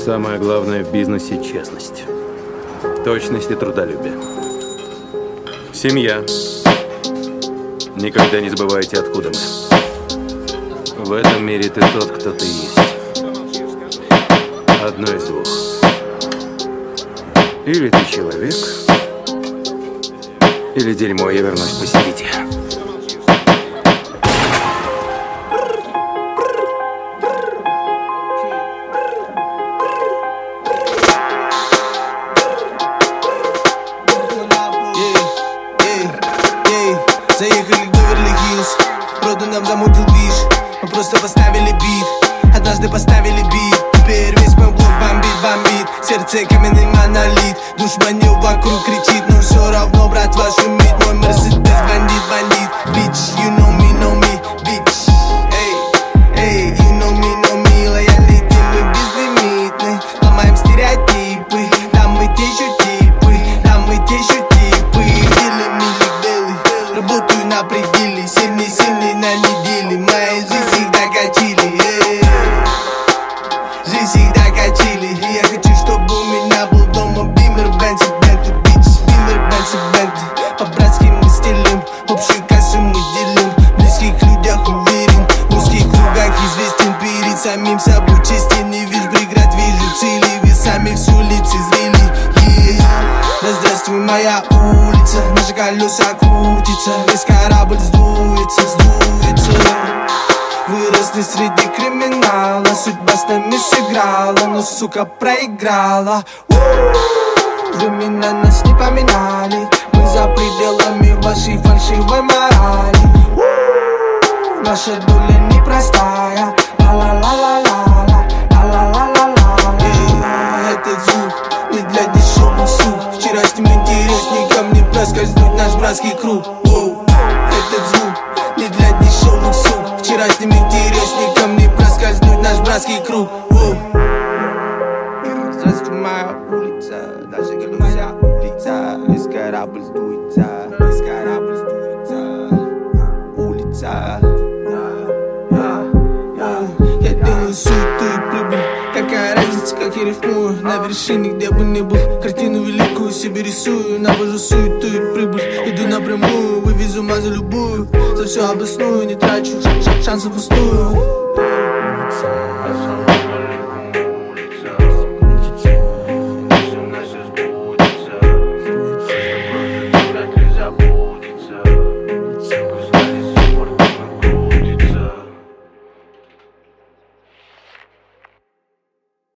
Самое главное в бизнесе – честность, точность и трудолюбие. Семья. Никогда не забывайте, откуда мы. В этом мире ты тот, кто ты есть. Одно из двух. Или ты человек, или дерьмо, я вернусь, посидите. Заехали в Беверли-Хиллз, роду нам замутил движ. Мы просто поставили бит, однажды поставили бит. Теперь весь мой блок бомбит, сердце каменный монолит. Душманил вокруг кричит, но все равно, братва, шумит. Мой Мерседес бандит, bitch, you know me, bitch. Эй, you know me, лоялити мы безлимитны. Ломаем стереотипы, да мы те еще типы, белый, работаю на пределе, сильный на неделе. Моя жизнь всегда качели, жизнь всегда качели. И я хочу, чтобы у меня был дома Бимер, Бенц и Бентли, бич. Бимер, Бенц и Бентли, по-братски мы стелим, общую кассу мы делим. В близких людях уверен, в узких кругах известен. Перед самим собой честен, не вижу преград, вижу цели. Вы сами все лицезрели, да здравствуй моя улица, наши колеса крутятся, весь корабль сдуется. Выросли среди криминала, судьба с нами сыграла, но, сука, проиграла. Времена нас не поменяли, мы за пределами вашей фальшивой морали. Наша доля непростая, ла-ла-ла-ла-ла, ла-ла-ла-ла-ла. Этот звук не для дешевых сук, вчерашним интересникам не проскользнуть наш братский круг. Этот звук не для дешевых сук, вчерашним интересникам не проскользнуть наш братский круг. Здравствуй, моя улица, наша колеса улица, весь корабль сдуется, улица. Я делаю суету и прибыль, какая разница, как я рифмую. На вершине, где бы ни был, картину великую себе рисую. Навожу суету и прибыль, иду напрямую, вывезу мазу любую, за все обосную, не трачу шансов пустую.